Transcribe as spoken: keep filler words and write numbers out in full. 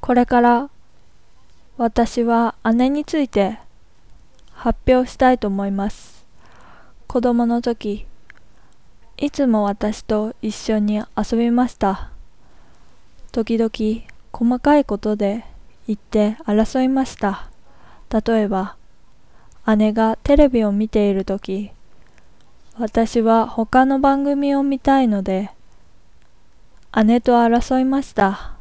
これから私は姉について発表したいと思います。子供の時、いつも私と一緒に遊びました。時々細かいことで言って争いました。例えば、姉がテレビを見ている時、私は他の番組を見たいので、姉と争いました。